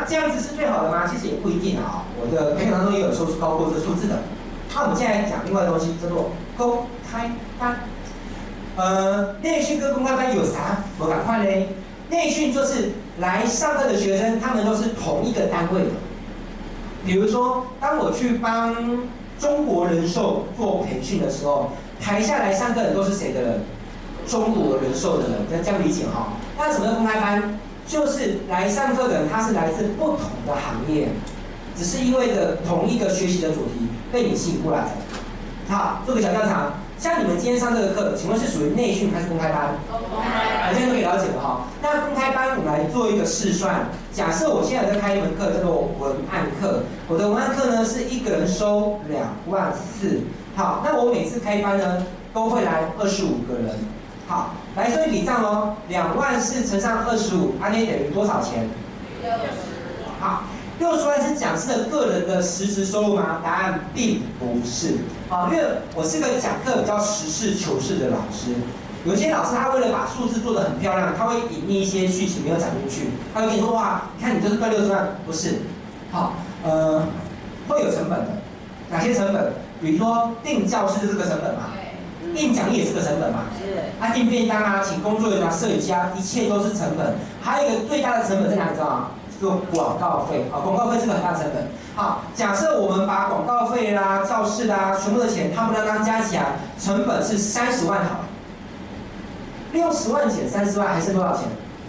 这样子是最好的吗？其实也不一定啊。我的培训当中也有时候是高过这个数字的。那我们现在讲另外的东西，叫做公开班。内训跟公开班有啥不赶快嘞？内训就是来上课的学生，他们都是同一个单位的。比如说，当我去帮中国人寿做培训的时候，台下来上课的都是谁的人？中国人寿的人，这样理解哈。那什么叫公开班？就是来上课的人，他是来自不同的行业，只是因为的同一个学习的主题被你吸引过来的。好，做个小调查，像你们今天上这个课，请问是属于内训还是公开班？公开班，现在都可以了解了哈。那公开班我们来做一个试算，假设我现在在开一门课叫做文案课，我的文案课呢是一个人收24000。好，那我每次开班呢都会来25个人。好，来算一笔账哦，24000乘上25，那等于多少钱？60万。好，60万是讲师的个人的实质收入吗？答案并不是。因为我是个讲课比较实事求是的老师。有些老师他为了把数字做得很漂亮，他会隐匿一些剧情没有讲进去，他会跟你说哇，你看你就是赚60万，不是。好，会有成本的，哪些成本？比如说订教室就是个成本嘛。印讲义也是个成本嘛，订便当啊，请工作人员啊，设计啊，一切都是成本。还有一个最大的成本在哪里知道吗？叫做广告费啊，广告费是个很大的成本。好，假设我们把广告费啦、教室啦、全部的钱，他们刚刚加起来，成本是30万好了。60万减30万还剩多少钱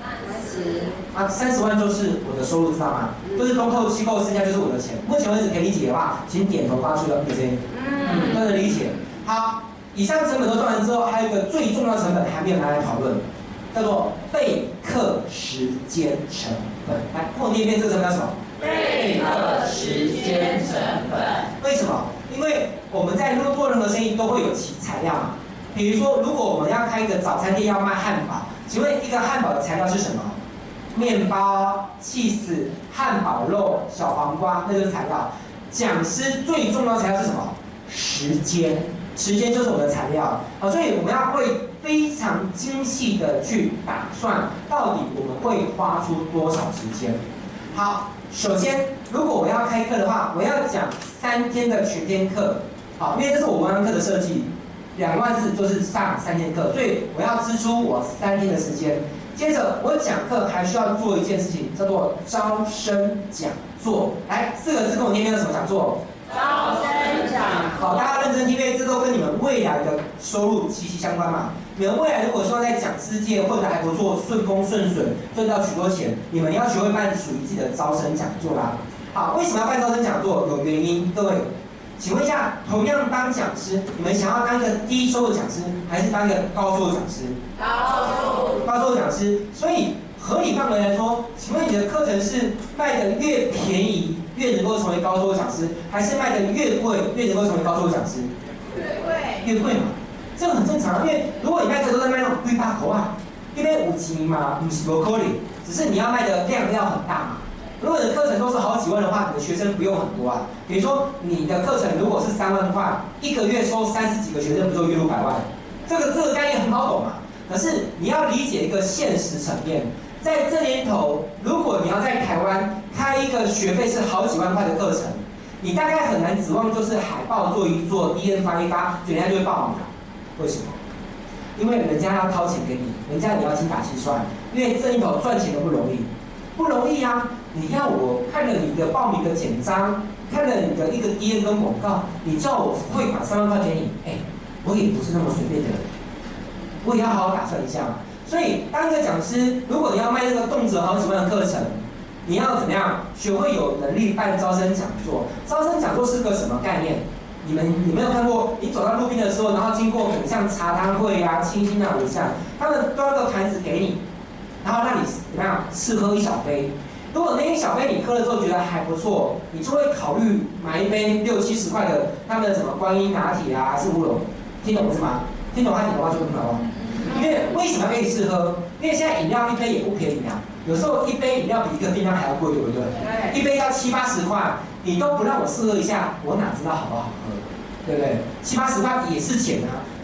？30万就是我的收入，知道吗？就是东扣西扣，剩下就是我的钱。目前为止可以理解的话，请点头发出个 OK， 都能理解。好。以上成本都算完之后，还有一个最重要的成本还没有拿来讨论，叫做备课时间成本。来，跟我念一遍这个成本叫什么？ 备课时间成本。 为什么？因为我们在做任何生意都会有材料嘛。比如说，如果我们要开一个早餐店要卖汉堡，请问一个汉堡的材料是什么？面包、cheese、汉堡肉、小黄瓜，那就是材料。讲师最重要的材料是什么？时间。时间就是我们的材料，所以我们要会非常精细的去打算，到底我们会花出多少时间。好，首先，如果我要开课的话，我要讲3天的全天课，好，因为这是我文案课的设计，24000就是上3天课，所以我要支出我3天的时间。接着，我讲课还需要做一件事情，叫做招生讲座。来，4个字跟我念念什么讲座？ 招生讲座。 好，大家认真听，因为这都跟你们未来的收入息息相关嘛。你们未来如果希望在讲师界混得还不错，顺风顺水，赚到许多钱，你们要学会办属于自己的招生讲座啦。好，为什么要办招生讲座？有原因。各位，请问一下，同样当讲师，你们想要当一个低收入讲师，还是当一个高收入讲师？高收入讲师。所以合理范围来说，请问你的课程是卖的越便宜越能够成为高收入讲师，还是卖的越贵越能够成为高收入讲师？越贵嘛，这个很正常。因为如果你卖课都在卖那种贵八口啊，因为5级嘛，不是不可能，只是你要卖的量要很大嘛。如果你的课程都是好几万的话，你的学生不用很多啊。比如说你的课程如果是3万块，一个月收30几个学生，不就月入100万？这个概念很好懂嘛。可是你要理解一个现实层面，在这年头，如果你要在台湾开一个学费是好几万块的课程，你大概很难指望就是海报做一做 ，DM 发一发，人家就会报名了。为什么？因为人家要掏钱给你，人家也要精打细算，因为这一头赚钱都不容易，不容易啊！你要我看了你的报名的简章，看了你的一个 DM 跟广告，你叫我汇款3万块给你，我也不是那么随便的人，我也要好好打算一下嘛。所以当一个讲师，如果你要卖那个动辄好几万的课程，你要怎么样学会有能力办招生讲座？招生讲座是个什么概念？你没有看过？你走到路边的时候，然后经过很像茶汤会啊、清新啊、五巷，他们端个盘子给你，然后让你怎么样试喝一小杯。如果那一小杯你喝了之后觉得还不错，你就会考虑买一杯60、70块的他们的什么观音拿铁啊，还是乌龙？听懂是吗？听懂他点的话就很好哦。因为为什么要给你试喝？因为现在饮料一杯也不便宜啊，有时候一杯饮料比一个便当还要贵，对不对？一杯要70、80块，你都不让我试喝一下，我哪知道好不好喝？对不对？70、80块也是钱啊。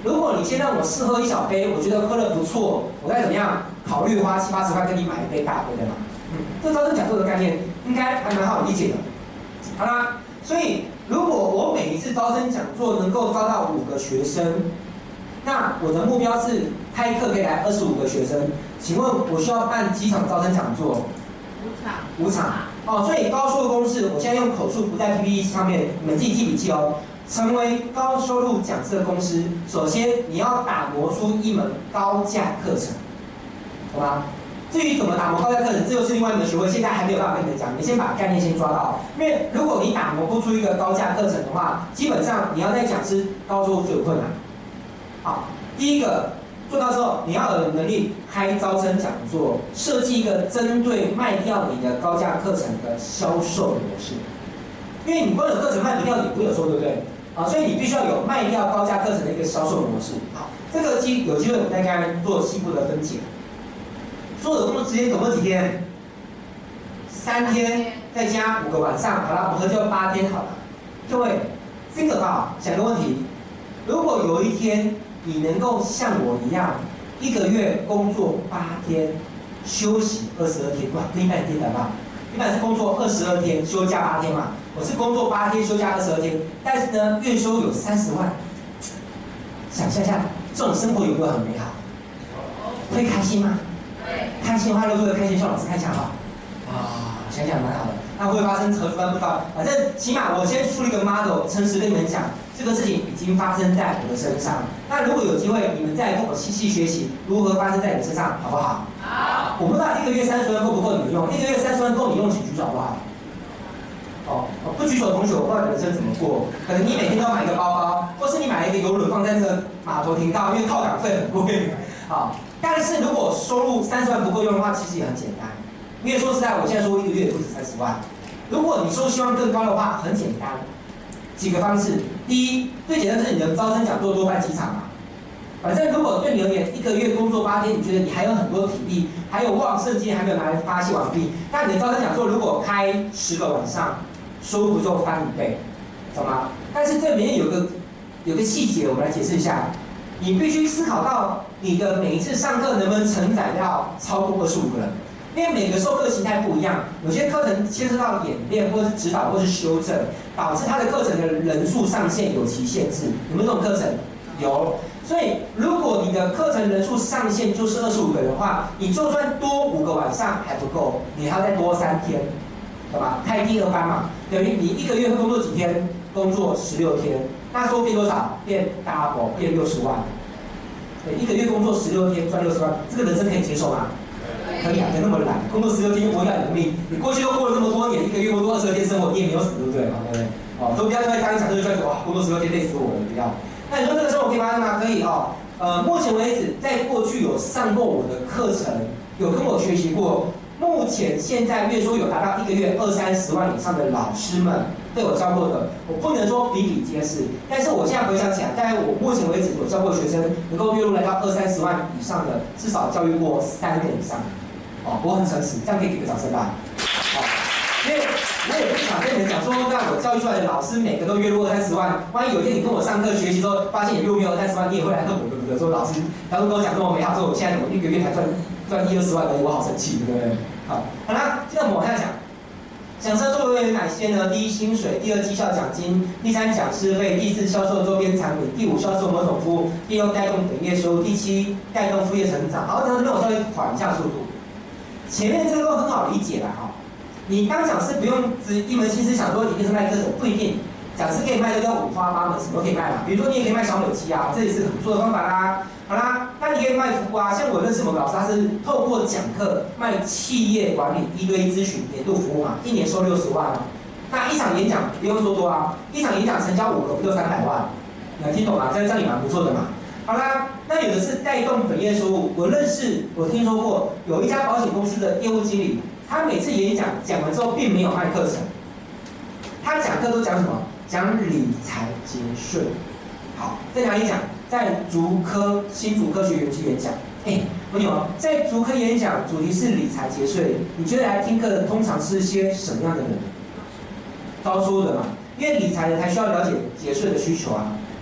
如果你先让我试喝一小杯，我觉得喝的不错，我该怎么样考虑花70-80块跟你买一杯大杯的嘛？这招生讲座的概念应该还蛮好理解的。好啦，所以如果我每一次招生讲座能够招到5个学生，那我的目标是开课可以来25个学生。请问我需要办几场招生讲座？5场。哦，所以高收入公式，我现在用口述不在 PPT 上面，你们自己记笔记哦。成为高收入讲师的公司，首先你要打磨出一门高价课程，好吗？至于怎么打磨高价课程，这又是另外一门学问，现在还没有办法跟你们讲。你先把概念先抓到，因为如果你打磨不出一个高价课程的话，基本上你要在讲师高收入就有困难。好，第一个做到之后，你要有能力开招生讲座，设计一个针对卖掉你的高价课程的销售模式。因为你光有课程卖不掉，也不会有收，对不对？啊，所以你必须要有卖掉高价课程的一个销售模式。好，这个有机会我们再跟大家做细部的分解。所有的工作时间总共几天？3天，再加5个晚上，好了，我们合计8天好了。各位think about，想个问题：如果有一天你能够像我一样，1个月工作8天，休息22天，哇，跟一般人听得吧？一般是工作22天，休假8天嘛。我是工作8天，休假22天，但是呢，月收有30万。想象一下，这种生活有没有很美好？会开心吗？开心的话，就做个开心笑，老师看一下哈。想想蛮好的。那会不会发生何处不知道？反正起码我先树立一个 model， 诚实跟你们讲，这个事情已经发生在我的身上。那如果有机会，你们再跟我细细学习如何发生在你身上，好不好？好。我不知道1个月30万够不够你们用，1个月30万够你用，请举手好不好？哦，不举手的同学，我不知道你人生怎么过。可能你每天都要买一个包包，或是你买了一个邮轮放在这个码头停靠，因为靠港费很贵。好，但是如果收入30万不够用的话，其实也很简单。因为说实在，我现在说1个月也不止30万。如果你说希望更高的话，很简单，几个方式。第一，最简单是你的招生讲座多办几场嘛。反正如果对你而言，1个月工作8天，你觉得你还有很多体力，还有旺盛精力还没有拿来发泄完毕，那你的招生讲座如果开10个晚上，收入就翻1倍，懂吗？但是这里面有个细节，我们来解释一下。你必须思考到你的每一次上课能不能承载到超过25个人，因为每个授课形态不一样，有些课程牵涉到演练或是指导或是修正，导致它的课程的人数上限有其限制。有没有这种课程？有。所以如果你的课程人数上限就是25个人的话，你就算多5个晚上还不够，你还要再多3天，懂吧？开第2班嘛，等于你1个月会工作几天？工作16天。那收入变多少？变 double， 变60万。对，1个月工作16天赚60万，这个人生可以接受吗？可以啊，别那么懒，工作16天又不会要你的命。你过去都过了那么多年，1个月工作22天生活，你也没有死，对不对？对不对？哦，都不要因为当讲师就觉得哇，工作16天累死我了，不要。那你说这个生活可以发生吗？可以哦。目前为止，在过去有上过我的课程，有跟我学习过。目前现在月收有达到1个月20-30万以上的老师们被我教过的，我不能说比比皆是，但是我现在回想起来，大概我目前为止有教过学生能够月入来到20-30万以上的，至少教育过3个以上。哦，我很诚实，这样可以给个掌声吧。好，因为我也不想跟你们讲说，让我教育出来的老师每个都月入20-30万，万一有一天你跟我上课学习之后，发现你月入没有20-30万，你也会来恨我，对不对？说老师当初跟我讲这么美好，说我现在我1个月才赚20-20万而已，我好生气，对不对？好啦，现在我们往下讲。讲师作为有哪些呢？第一，薪水；第2，绩效奖金；第3，讲师费；第4，销售周边产品；第5，销售某种服务；第6，带动本业收入；第7，带动副业成长。好，讲到这边我稍微缓一下速度。前面这个都很好理解啦，哈。你当讲师不用只一门心思想说一定是卖课程，不一定。讲师可以卖的叫5花8门，什么都可以卖啦。比如说你也可以卖小美肌啊，这也是很不错的方法啦。好啦，那你可以卖服务啊，像我认识某个老师，他是透过讲课卖企业管理1对1咨询年度服务嘛，1年收60万啊。那一场演讲不用说多啊，一场演讲成交5个不就300万？你听懂吗？这样也蛮不错的嘛。好啦，那有的是带动本业收入，我听说过有一家保险公司的业务经理，他每次演讲讲完之后并没有卖课程，他讲课都讲什么？讲理财节税。好，在哪里讲？在新竹科学园区演讲。朋友，在竹科演讲主题是理财节税，你觉得来听课的通常是些什么样的人？高收入的嘛，因为理财的才需要了解节税的需求啊。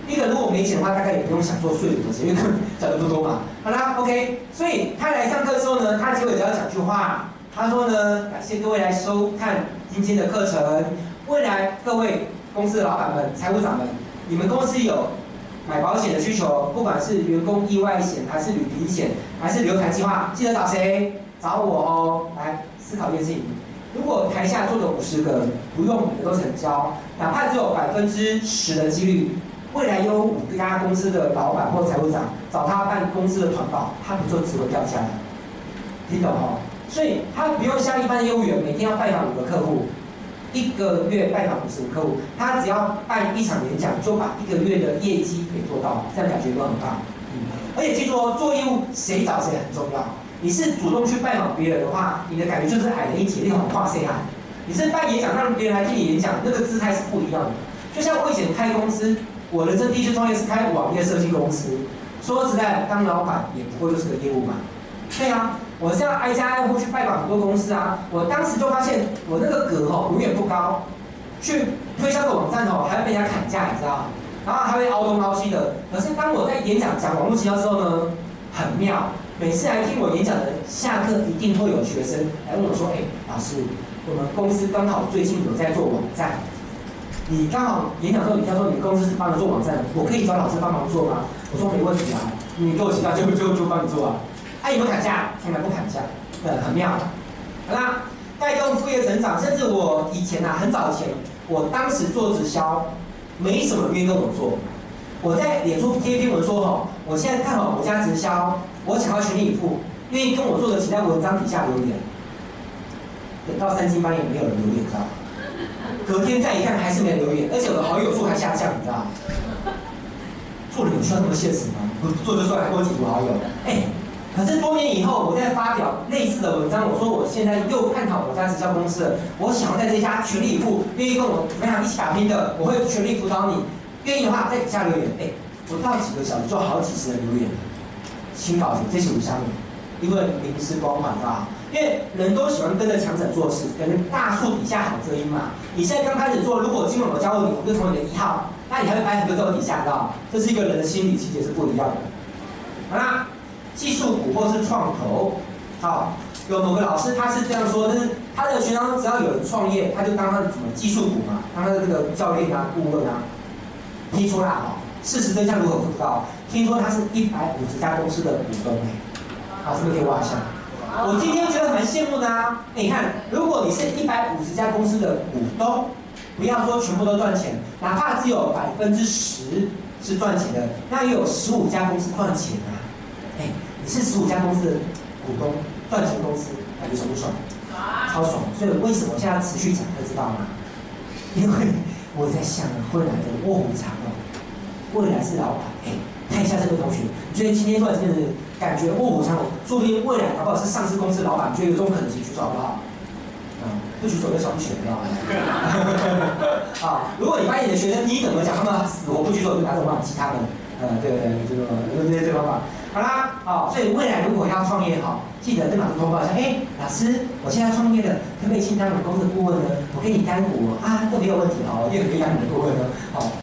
一个如果没钱的话，大概也不用想做税务的钱，因为讲的不多嘛。好啦 ，OK， 所以他来上课之后呢，他结尾只要讲句话，他说呢，感谢各位来收看今天的课程。未来各位公司的老板们、财务长们，你们公司有买保险的需求，不管是员工意外险，还是旅平险，还是留台计划，记得找谁？找我哦。来思考一件事情。如果台下坐着50个，不用5个都成交，哪怕只有10%的几率，未来有5家公司的老板或财务长找他办公司的团保，他不就只会掉下来？听懂哦？所以他不用像一般的业务员每天要拜访5个客户，1个月拜访50个客户，他只要办1场演讲，就把1个月的业绩给做到，这样感觉都很棒。而且记住哦，做业务谁找谁很重要。你是主动去拜访别人的话，你的感觉就是矮人一截，那种话谁喊？你是办演讲让别人来听你演讲，那个姿态是不一样的。就像我以前开公司，我人生第一次创业是开网页设计公司。说实在，当老板也不过就是个业务嘛。对啊，我这样挨家挨户去拜访很多公司啊，我当时就发现我那个格永远不高，去推销个网站还会被人家砍价，你知道吗？然后还会凹东凹西的。可是当我在演讲讲网络营销之后呢，很妙。每次来听我演讲的人，下课一定会有学生来问我说：“老师，我们公司刚好最近有在做网站，你刚好演讲的时候，你说你公司是帮着做网站的，我可以找老师帮忙做吗？”我说：“没问题啊，你给我钱就帮你做啊。”有没有砍价？从来不砍价，很妙。好啦，带动副业成长，甚至我以前很早以前，我当时做直销，没什么人愿意跟我做。我在脸书贴篇文说我现在看好某家直销。我想要全力以赴，愿意跟我做的，请在文章底下留言。等到3更半夜没有人留言，知道吗？隔天再一看还是没人留言，而且我的好友数还下降，你知道吗？做人有需要那么现实吗？不做就算，还多几组好友。可是多年以后，我在发表类似的文章，我说我现在又看好我家直销公司了，我想要在这家全力以赴，愿意跟我怎么样一起打拼的，我会全力辅导你。愿意的话在底下留言，不到几个小时就好几十人留言了。新稿子这是下面，因为名师光环，知道吧？因为人都喜欢跟着强者做事，可能大树底下好遮阴嘛。你现在刚开始做，如果今晚我教你，我就成为你的1号，那你还会摆很多在我底下，知道吧？这是一个人的心理情节是不一样的。好啦，技术股或是创投，有某个老师他是这样说，就是他的学生只要有人创业，他就当他的什么技术股嘛，当他的这个教练啊、顾问啊，听说啦事实真相如何不知道。听说他是150家公司的股东是不是可以挖一下？我今天觉得蛮羡慕的啊！你看，如果你是150家公司的股东，不要说全部都赚钱，哪怕只有10%是赚钱的，那也有15家公司赚钱啊！你是15家公司的股东，赚钱公司，感觉爽不爽？超爽！所以为什么现在持续讲，会知道吗？因为我在想未来的卧虎藏龙。未来是老板，看一下这个同学，你觉得今天做的真的是感觉卧虎藏龙，说不定未来搞不好是上市公司老板，觉得有这种可能性，举手好不好？不举手就小不起来，知道吗？如果你发现你的学生你怎么讲，他们死活不举手，就拿这种方法激他们，用这些方法。好啦，所以未来如果要创业记得跟老师通报一下，老师，我现在创业了，可不可以请当我们公司的顾问呢？我给你干股这没有问题我也可以当你的顾问呢，